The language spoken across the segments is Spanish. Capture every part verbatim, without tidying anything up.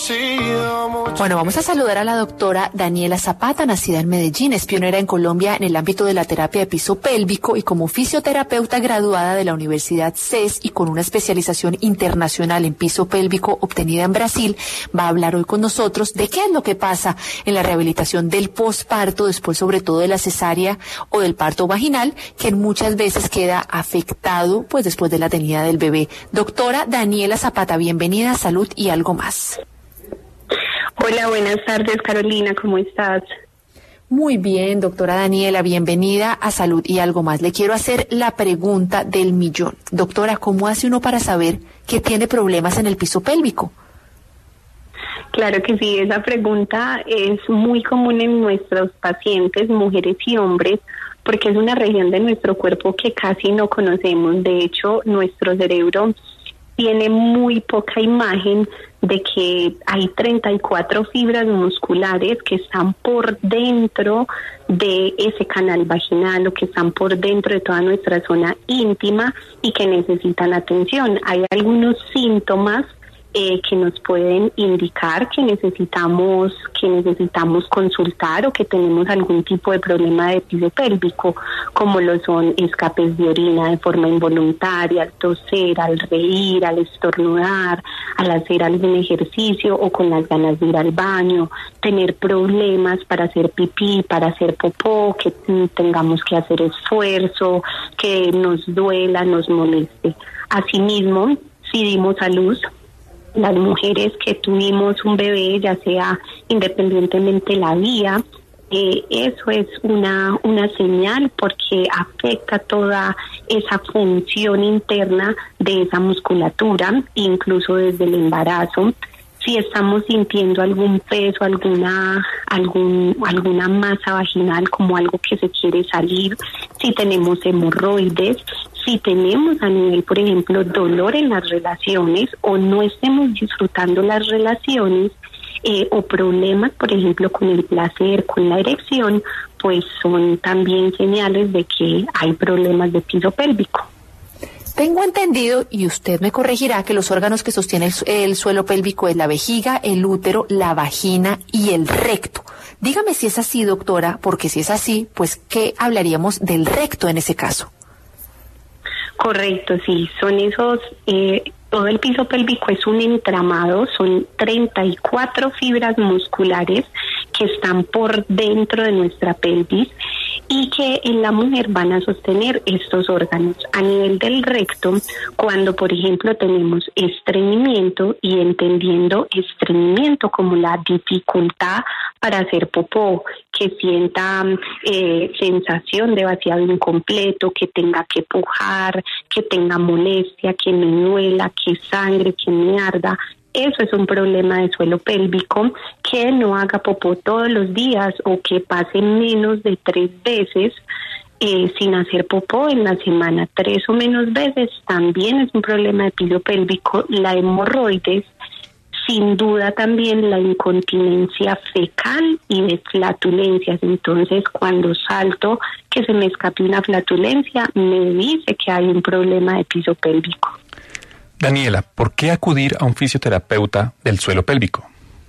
Bueno, vamos a saludar a la doctora Daniela Zapata, nacida en Medellín, es pionera en Colombia en el ámbito de la terapia de piso pélvico y como fisioterapeuta graduada de la Universidad C E S y con una especialización internacional en piso pélvico obtenida en Brasil, va a hablar hoy con nosotros de qué es lo que pasa en la rehabilitación del posparto, después sobre todo de la cesárea o del parto vaginal, que muchas veces queda afectado pues después de la tenida del bebé. Doctora Daniela Zapata, bienvenida a Salud y Algo Más. Hola, buenas tardes, Carolina, ¿cómo estás? Muy bien, doctora Daniela, bienvenida a Salud y Algo Más. Le quiero hacer la pregunta del millón. Doctora, ¿cómo hace uno para saber que tiene problemas en el piso pélvico? Claro que sí, esa pregunta es muy común en nuestros pacientes, mujeres y hombres, porque es una región de nuestro cuerpo que casi no conocemos. De hecho, nuestro cerebro tiene muy poca imagen de que hay treinta y cuatro fibras musculares que están por dentro de ese canal vaginal o que están por dentro de toda nuestra zona íntima y que necesitan atención. Hay algunos síntomas Eh, que nos pueden indicar que necesitamos que necesitamos consultar o que tenemos algún tipo de problema de piso pélvico, como lo son escapes de orina de forma involuntaria, al toser, al reír, al estornudar, al hacer algún ejercicio o con las ganas de ir al baño, tener problemas para hacer pipí, para hacer popó, que tengamos que hacer esfuerzo, que nos duela, nos moleste. Asimismo, si dimos a luz, las mujeres que tuvimos un bebé, ya sea independientemente la vía, eh, eso es una, una señal porque afecta toda esa función interna de esa musculatura, incluso desde el embarazo. Si estamos sintiendo algún peso, alguna algún alguna masa vaginal como algo que se quiere salir, si tenemos hemorroides, si tenemos a nivel, por ejemplo, dolor en las relaciones o no estemos disfrutando las relaciones eh, o problemas, por ejemplo, con el placer, con la erección, pues son también señales de que hay problemas de piso pélvico. Tengo entendido, y usted me corregirá, que los órganos que sostienen el, el suelo pélvico es la vejiga, el útero, la vagina y el recto. Dígame si es así, doctora, porque si es así, pues, ¿qué hablaríamos del recto en ese caso? Correcto, sí, son esos, eh, todo el piso pélvico es un entramado, son treinta y cuatro fibras musculares que están por dentro de nuestra pelvis y que en la mujer van a sostener estos órganos. A nivel del recto, cuando por ejemplo tenemos estreñimiento, y entendiendo estreñimiento como la dificultad para hacer popó, que sienta eh, sensación de vaciado incompleto, que tenga que pujar, que tenga molestia, que me duela, que sangre, que me arda. Eso es un problema de suelo pélvico, que no haga popó todos los días o que pase menos de tres veces eh, sin hacer popó en la semana, tres o menos veces, también es un problema de piso pélvico. La hemorroides, sin duda también la incontinencia fecal y de flatulencias. Entonces, cuando salto que se me escape una flatulencia, me dice que hay un problema de piso pélvico. Daniela, ¿por qué acudir a un fisioterapeuta del suelo pélvico?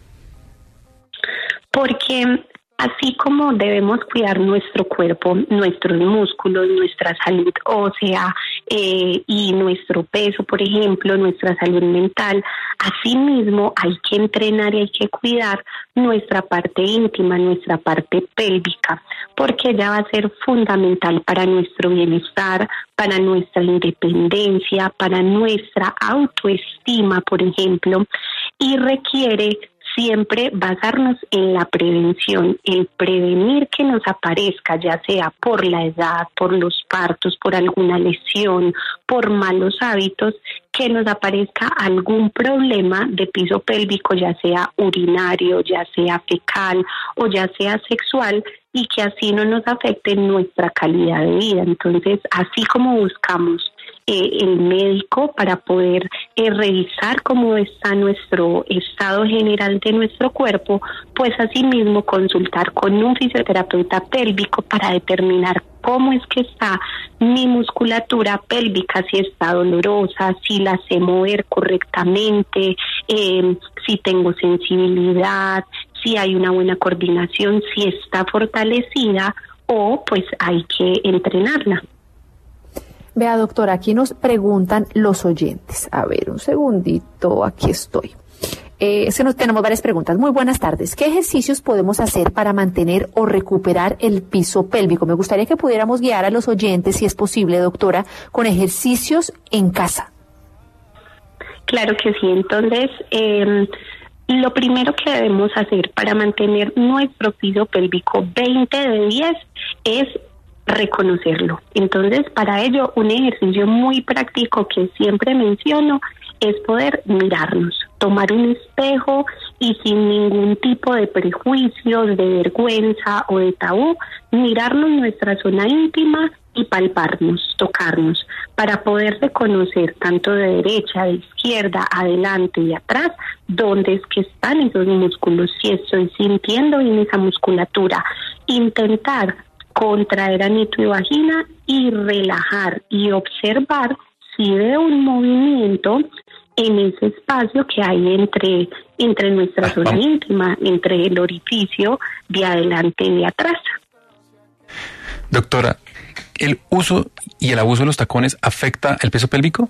Porque así como debemos cuidar nuestro cuerpo, nuestros músculos, nuestra salud ósea eh, y nuestro peso, por ejemplo, nuestra salud mental, asimismo hay que entrenar y hay que cuidar nuestra parte íntima, nuestra parte pélvica, porque ella va a ser fundamental para nuestro bienestar, para nuestra independencia, para nuestra autoestima, por ejemplo, y requiere siempre basarnos en la prevención, el prevenir que nos aparezca, ya sea por la edad, por los partos, por alguna lesión, por malos hábitos, que nos aparezca algún problema de piso pélvico, ya sea urinario, ya sea fecal o ya sea sexual, y que así no nos afecte nuestra calidad de vida. Entonces, así como buscamos eh, el médico para poder eh, revisar cómo está nuestro estado general de nuestro cuerpo, pues asimismo consultar con un fisioterapeuta pélvico para determinar cómo es que está mi musculatura pélvica, si está dolorosa, si la sé mover correctamente, eh, si tengo sensibilidad, si hay una buena coordinación, si está fortalecida o pues hay que entrenarla. Vea, doctora, aquí nos preguntan los oyentes. A ver, un segundito, aquí estoy. Eh, se nos, tenemos varias preguntas. Muy buenas tardes. ¿Qué ejercicios podemos hacer para mantener o recuperar el piso pélvico? Me gustaría que pudiéramos guiar a los oyentes, si es posible, doctora, con ejercicios en casa. Claro que sí. Entonces, eh, lo primero que debemos hacer para mantener nuestro piso pélvico veinte de diez es reconocerlo. Entonces, para ello, un ejercicio muy práctico que siempre menciono es poder mirarnos, tomar un espejo y sin ningún tipo de prejuicios, de vergüenza o de tabú, mirarnos nuestra zona íntima y palparnos, tocarnos, para poder reconocer tanto de derecha, de izquierda, adelante y atrás, dónde es que están esos músculos, si estoy sintiendo en esa musculatura. Intentar contraer anito y vagina y relajar y observar si veo un movimiento en ese espacio que hay entre, entre nuestra ah, zona vamos. íntima, entre el orificio de adelante y de atrás. Doctora, ¿el uso y el abuso de los tacones afecta el peso pélvico?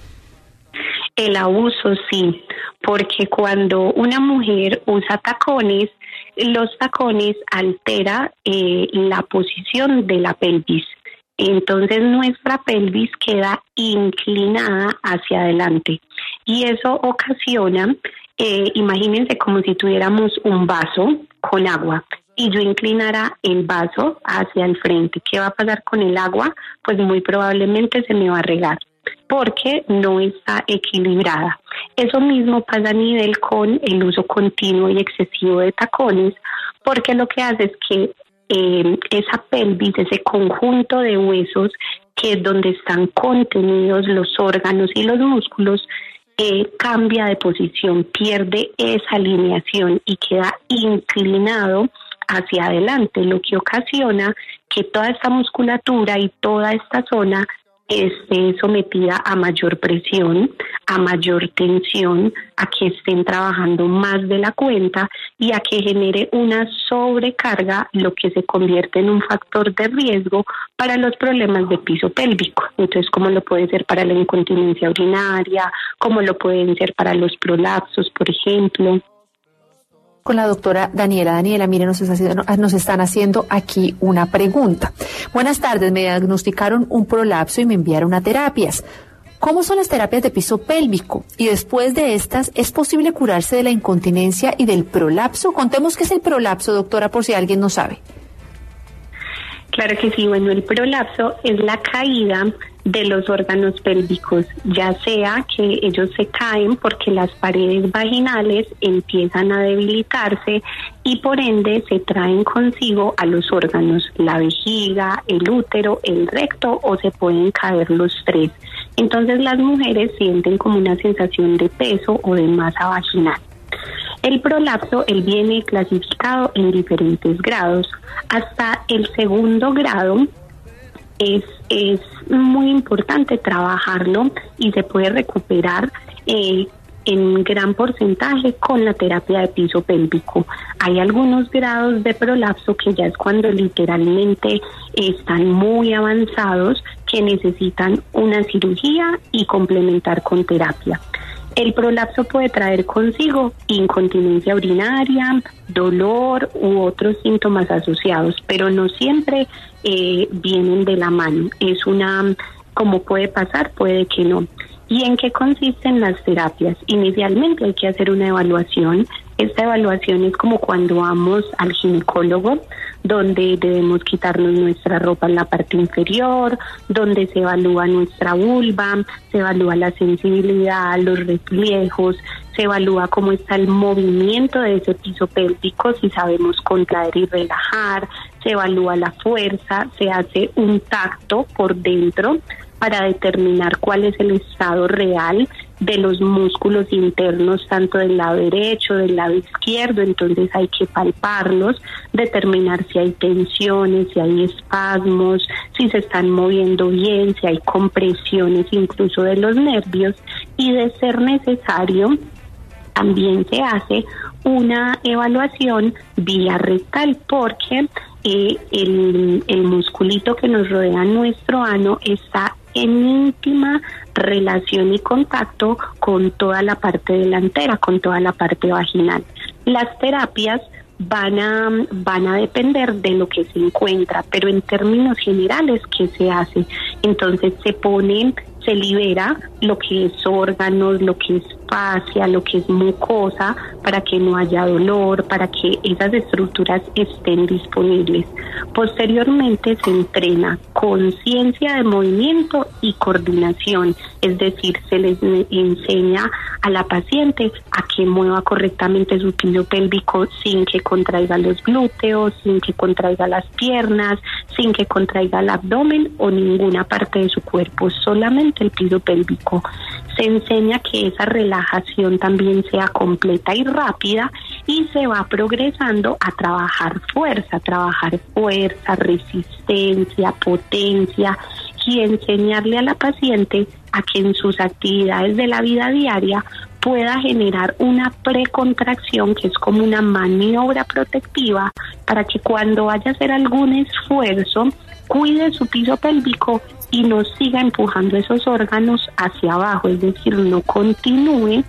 El abuso sí, porque cuando una mujer usa tacones, los tacones altera eh, la posición de la pelvis. Entonces nuestra pelvis queda inclinada hacia adelante y eso ocasiona, eh, imagínense como si tuviéramos un vaso con agua y yo inclinara el vaso hacia el frente. ¿Qué va a pasar con el agua? Pues muy probablemente se me va a regar porque no está equilibrada. Eso mismo pasa a nivel con el uso continuo y excesivo de tacones, porque lo que hace es que Eh, esa pelvis, ese conjunto de huesos que es donde están contenidos los órganos y los músculos, eh, cambia de posición, pierde esa alineación y queda inclinado hacia adelante, lo que ocasiona que toda esta musculatura y toda esta zona esté sometida a mayor presión, a mayor tensión, a que estén trabajando más de la cuenta y a que genere una sobrecarga, lo que se convierte en un factor de riesgo para los problemas de piso pélvico. Entonces, como lo puede ser para la incontinencia urinaria, como lo pueden ser para los prolapsos, por ejemplo. Con la doctora Daniela. Daniela, mire, nos, está haciendo, nos están haciendo aquí una pregunta. Buenas tardes, me diagnosticaron un prolapso y me enviaron a terapias. ¿Cómo son las terapias de piso pélvico? Y después de estas, ¿es posible curarse de la incontinencia y del prolapso? Contemos qué es el prolapso, doctora, por si alguien no sabe. Claro que sí, bueno, el prolapso es la caída de los órganos pélvicos, ya sea que ellos se caen porque las paredes vaginales empiezan a debilitarse y por ende se traen consigo a los órganos, la vejiga, el útero, el recto o se pueden caer los tres. Entonces las mujeres sienten como una sensación de peso o de masa vaginal. El prolapso, él viene clasificado en diferentes grados. Hasta el segundo grado es, es muy importante trabajarlo y se puede recuperar eh, en gran porcentaje con la terapia de piso pélvico. Hay algunos grados de prolapso que ya es cuando literalmente están muy avanzados, que necesitan una cirugía y complementar con terapia. El prolapso puede traer consigo incontinencia urinaria, dolor u otros síntomas asociados, pero no siempre eh, vienen de la mano. Es una, como puede pasar, puede que no. ¿Y en qué consisten las terapias? Inicialmente hay que hacer una evaluación. Esta evaluación es como cuando vamos al ginecólogo, donde debemos quitarnos nuestra ropa en la parte inferior, donde se evalúa nuestra vulva, se evalúa la sensibilidad, los reflejos, se evalúa cómo está el movimiento de ese piso pélvico, si sabemos contraer y relajar, se evalúa la fuerza, se hace un tacto por dentro para determinar cuál es el estado real de los músculos internos, tanto del lado derecho, del lado izquierdo. Entonces hay que palparlos, determinar si hay tensiones, si hay espasmos, si se están moviendo bien, si hay compresiones incluso de los nervios, y de ser necesario también se hace una evaluación vía rectal, porque eh, el, el musculito que nos rodea nuestro ano está en íntima relación y contacto con toda la parte delantera, con toda la parte vaginal. Las terapias van a van a depender de lo que se encuentra, pero en términos generales, ¿qué se hace? Entonces se pone, se libera lo que es órganos, lo que es fascia, lo que es mucosa, para que no haya dolor, para que esas estructuras estén disponibles. Posteriormente se entrena conciencia de movimiento y coordinación, es decir, se les enseña a la paciente a que mueva correctamente su piso pélvico sin que contraiga los glúteos, sin que contraiga las piernas, sin que contraiga el abdomen o ninguna parte de su cuerpo, solamente el piso pélvico. Se enseña que esa relajación también sea completa y rápida, y se va progresando a trabajar fuerza, trabajar fuerza, resistencia, potencia, y enseñarle a la paciente a que en sus actividades de la vida diaria pueda generar una precontracción, que es como una maniobra protectiva, para que cuando vaya a hacer algún esfuerzo cuide su piso pélvico y no siga empujando esos órganos hacia abajo, es decir, no continúe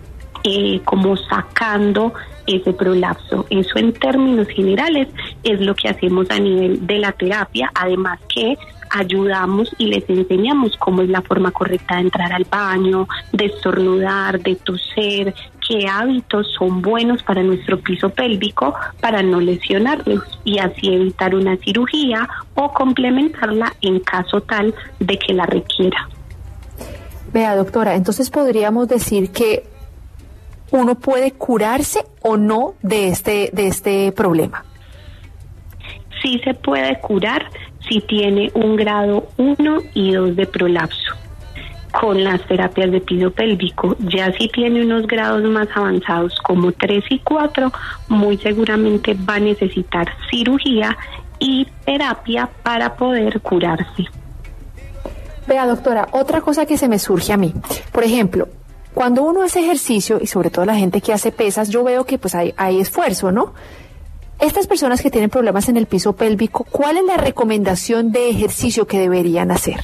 eh, como sacando ese prolapso. Eso en términos generales es lo que hacemos a nivel de la terapia, además que ayudamos y les enseñamos cómo es la forma correcta de entrar al baño, de estornudar, de toser, qué hábitos son buenos para nuestro piso pélvico para no lesionarlos, y así evitar una cirugía o complementarla en caso tal de que la requiera. Vea, doctora, entonces podríamos decir que uno puede curarse o no de este, de este problema. Sí se puede curar si tiene un grado uno y dos de prolapso con las terapias de piso pélvico. Ya si tiene unos grados más avanzados como tres y cuatro, muy seguramente va a necesitar cirugía y terapia para poder curarse. Vea, doctora, otra cosa que se me surge a mí, por ejemplo, cuando uno hace ejercicio, y sobre todo la gente que hace pesas, yo veo que pues hay, hay esfuerzo, ¿no? Estas personas que tienen problemas en el piso pélvico, ¿cuál es la recomendación de ejercicio que deberían hacer?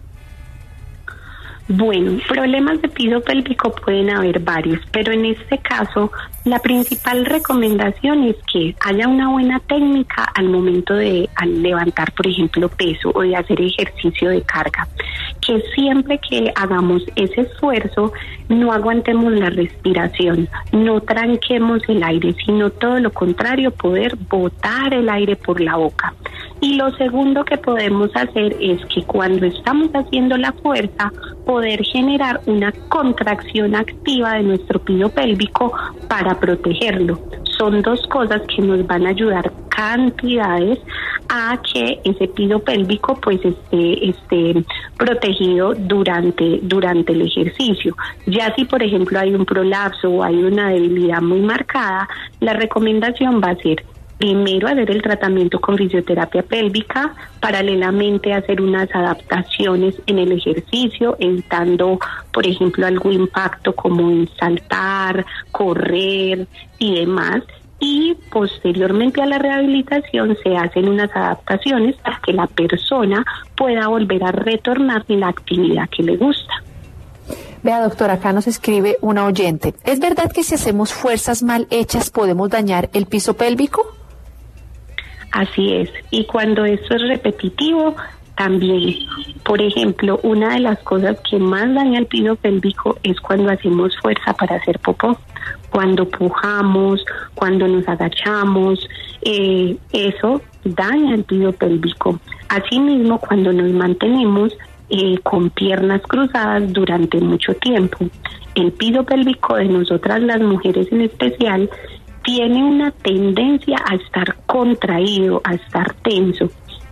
Bueno, problemas de piso pélvico pueden haber varios, pero en este caso la principal recomendación es que haya una buena técnica al momento de al levantar, por ejemplo, peso o de hacer ejercicio de carga. Que siempre que hagamos ese esfuerzo no aguantemos la respiración, no tranquemos el aire, sino todo lo contrario, poder botar el aire por la boca. Y lo segundo que podemos hacer es que cuando estamos haciendo la fuerza, poder generar una contracción activa de nuestro piso pélvico para protegerlo. Son dos cosas que nos van a ayudar cantidades a que ese piso pélvico pues esté, esté protegido durante, durante el ejercicio. Ya si por ejemplo hay un prolapso o hay una debilidad muy marcada, la recomendación va a ser primero hacer el tratamiento con fisioterapia pélvica, paralelamente hacer unas adaptaciones en el ejercicio, evitando, por ejemplo, algún impacto como en saltar, correr y demás. Y posteriormente a la rehabilitación se hacen unas adaptaciones para que la persona pueda volver a retornar en la actividad que le gusta. Vea, doctora, acá nos escribe una oyente. ¿Es verdad que si hacemos fuerzas mal hechas podemos dañar el piso pélvico? Así es, y cuando esto es repetitivo, también. Por ejemplo, una de las cosas que más daña el piso pélvico es cuando hacemos fuerza para hacer popó, cuando pujamos, cuando nos agachamos, eh, eso daña el piso pélvico. Asimismo, cuando nos mantenemos eh, con piernas cruzadas durante mucho tiempo, el piso pélvico de nosotras las mujeres en especial tiene una tendencia a estar contraído, a estar tenso,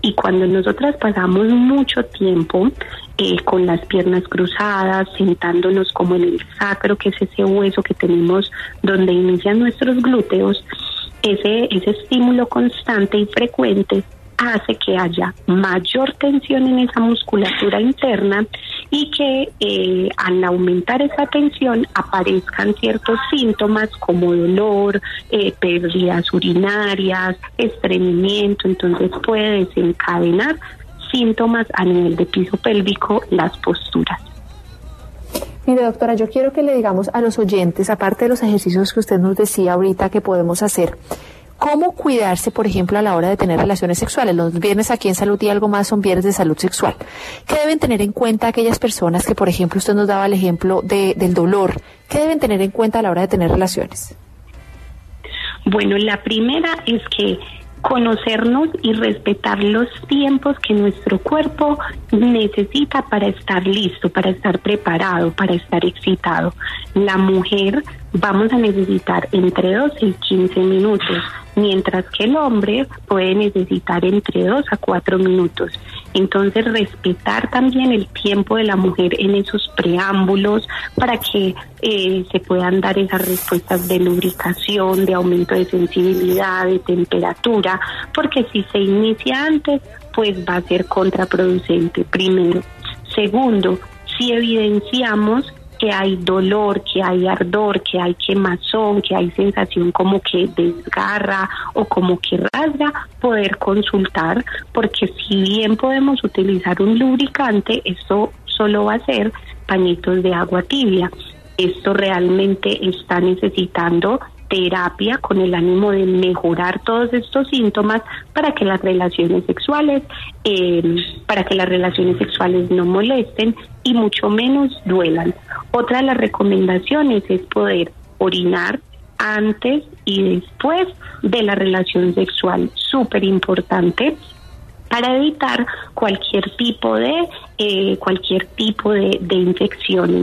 Y cuando nosotras pasamos mucho tiempo eh, con las piernas cruzadas, sentándonos como en el sacro, que es ese hueso que tenemos donde inician nuestros glúteos, ese, ese estímulo constante y frecuente hace que haya mayor tensión en esa musculatura interna y que eh, al aumentar esa tensión aparezcan ciertos síntomas como dolor, eh, pérdidas urinarias, estreñimiento. Entonces puede desencadenar síntomas a nivel de piso pélvico las posturas. Mire, doctora, yo quiero que le digamos a los oyentes, aparte de los ejercicios que usted nos decía ahorita que podemos hacer, ¿cómo cuidarse, por ejemplo, a la hora de tener relaciones sexuales? Los viernes aquí en Salud y Algo Más son viernes de salud sexual. ¿Qué deben tener en cuenta aquellas personas que, por ejemplo, usted nos daba el ejemplo de, del dolor? ¿Qué deben tener en cuenta a la hora de tener relaciones? Bueno, la primera es que conocernos y respetar los tiempos que nuestro cuerpo necesita para estar listo, para estar preparado, para estar excitado. La mujer vamos a necesitar entre doce y quince minutos, mientras que el hombre puede necesitar entre dos a cuatro minutos. Entonces, respetar también el tiempo de la mujer en esos preámbulos para que eh, se puedan dar esas respuestas de lubricación, de aumento de sensibilidad, de temperatura, porque si se inicia antes, pues va a ser contraproducente, primero. Segundo, si evidenciamos que hay dolor, que hay ardor, que hay quemazón, que hay sensación como que desgarra o como que rasga, poder consultar, porque si bien podemos utilizar un lubricante, esto solo va a ser pañitos de agua tibia. Esto realmente está necesitando terapia con el ánimo de mejorar todos estos síntomas para que las relaciones sexuales, eh, para que las relaciones sexuales no molesten y mucho menos duelan. Otra de las recomendaciones es poder orinar antes y después de la relación sexual, súper importante, para evitar cualquier tipo de eh, cualquier tipo de, de infecciones.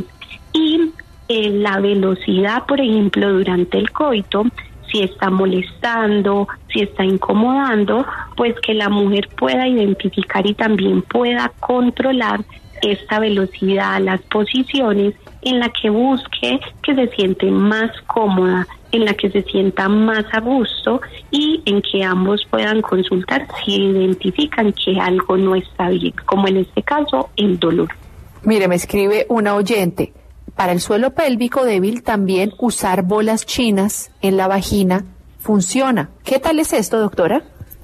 Y eh, la velocidad, por ejemplo, durante el coito, si está molestando, si está incomodando, pues que la mujer pueda identificar y también pueda controlar esta velocidad, las posiciones en la que busque que se siente más cómoda, en la que se sienta más a gusto y en que ambos puedan consultar si identifican que algo no está bien, como en este caso el dolor. Mire, me escribe una oyente, para el suelo pélvico débil también usar bolas chinas en la vagina funciona. ¿Qué tal es esto, doctora?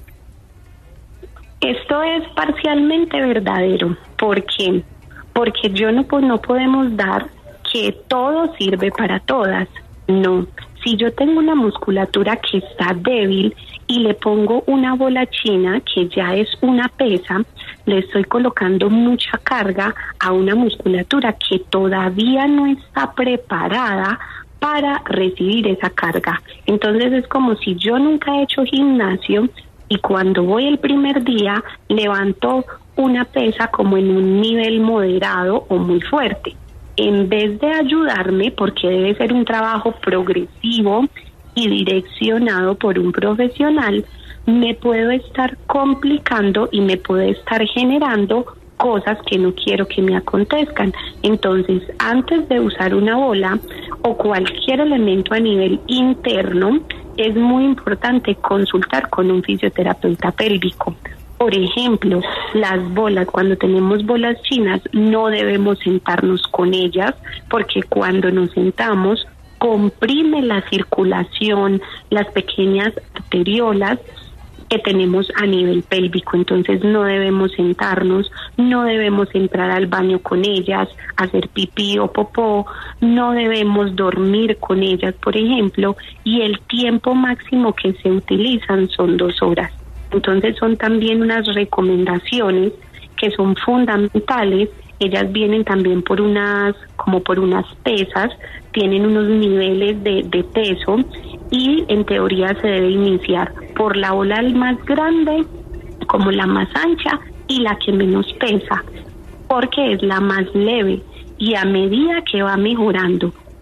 Esto es parcialmente verdadero. ¿Por qué? Porque yo no, pues, no podemos dar que todo sirve para todas. No. Si yo tengo una musculatura que está débil y le pongo una bola china, que ya es una pesa, le estoy colocando mucha carga a una musculatura que todavía no está preparada para recibir esa carga. Entonces es como si yo nunca he hecho gimnasio y cuando voy el primer día levanto una pesa como en un nivel moderado o muy fuerte. En vez de ayudarme, porque debe ser un trabajo progresivo y direccionado por un profesional, me puedo estar complicando y me puede estar generando cosas que no quiero que me acontezcan. Entonces, antes de usar una bola o cualquier elemento a nivel interno, es muy importante consultar con un fisioterapeuta pélvico. Por ejemplo, las bolas, cuando tenemos bolas chinas, no debemos sentarnos con ellas porque cuando nos sentamos comprime la circulación, las pequeñas arteriolas que tenemos a nivel pélvico. Entonces no debemos sentarnos, no debemos entrar al baño con ellas, hacer pipí o popó, no debemos dormir con ellas, por ejemplo, y el tiempo máximo que se utilizan son dos horas. Entonces son también unas recomendaciones que son fundamentales. Ellas vienen también por unas, como por unas pesas, tienen unos niveles de, de peso y en teoría se debe iniciar por la bola más grande, como la más ancha y la que menos pesa, porque es la más leve y a medida que va mejorando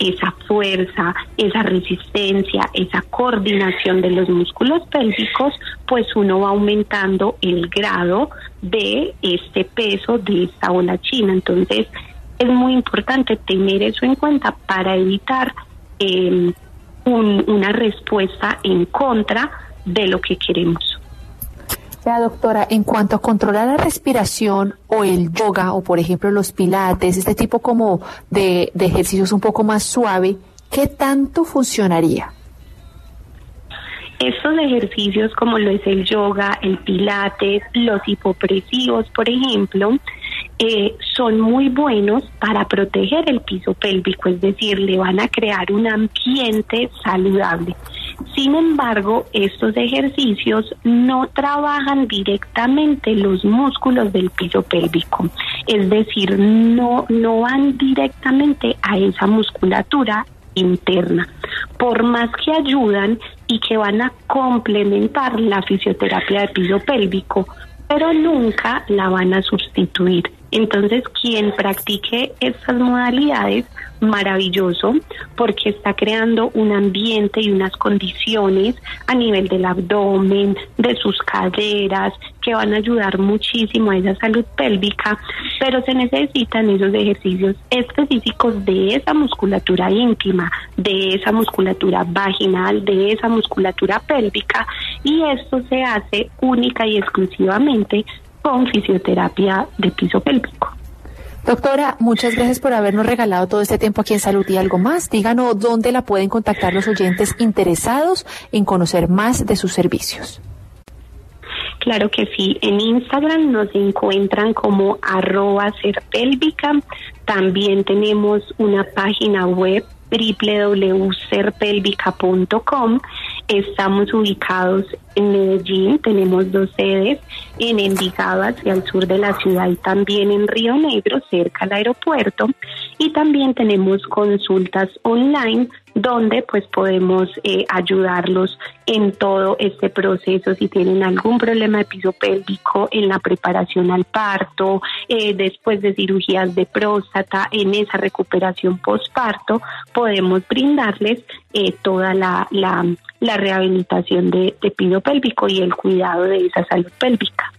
esa fuerza, esa resistencia, esa coordinación de los músculos pélvicos, pues uno va aumentando el grado de este peso, de esta bola china. Entonces, es muy importante tener eso en cuenta para evitar eh, un, una respuesta en contra de lo que queremos. Ya, doctora, en cuanto a controlar la respiración o el yoga o, por ejemplo, los pilates, este tipo como de, de ejercicios un poco más suave, ¿qué tanto funcionaría? Estos ejercicios como lo es el yoga, el pilates, los hipopresivos, por ejemplo, eh, son muy buenos para proteger el piso pélvico, es decir, le van a crear un ambiente saludable. Sin embargo, estos ejercicios no trabajan directamente los músculos del piso pélvico, es decir, no, no van directamente a esa musculatura interna, por más que ayudan y que van a complementar la fisioterapia de piso pélvico, pero nunca la van a sustituir. Entonces, quien practique estas modalidades, maravilloso, porque está creando un ambiente y unas condiciones a nivel del abdomen, de sus caderas, que van a ayudar muchísimo a esa salud pélvica, pero se necesitan esos ejercicios específicos de esa musculatura íntima, de esa musculatura vaginal, de esa musculatura pélvica, y esto se hace única y exclusivamente con fisioterapia de piso pélvico. Doctora, muchas gracias por habernos regalado todo este tiempo aquí en Salud y Algo Más. Díganos dónde la pueden contactar los oyentes interesados en conocer más de sus servicios. Claro que sí, en Instagram nos encuentran como arroba serpélvica. También tenemos una página web doble u doble u doble u punto serpélvica punto com. Estamos ubicados en Medellín, tenemos dos sedes, en Envigado hacia el sur de la ciudad y también en Río Negro, cerca al aeropuerto, y también tenemos consultas online donde pues podemos eh, ayudarlos en todo este proceso si tienen algún problema de piso pélvico, en la preparación al parto, eh, después de cirugías de próstata, en esa recuperación postparto, podemos brindarles eh, toda la, la, la rehabilitación de, de piso pélvico y el cuidado de esa salud pélvica.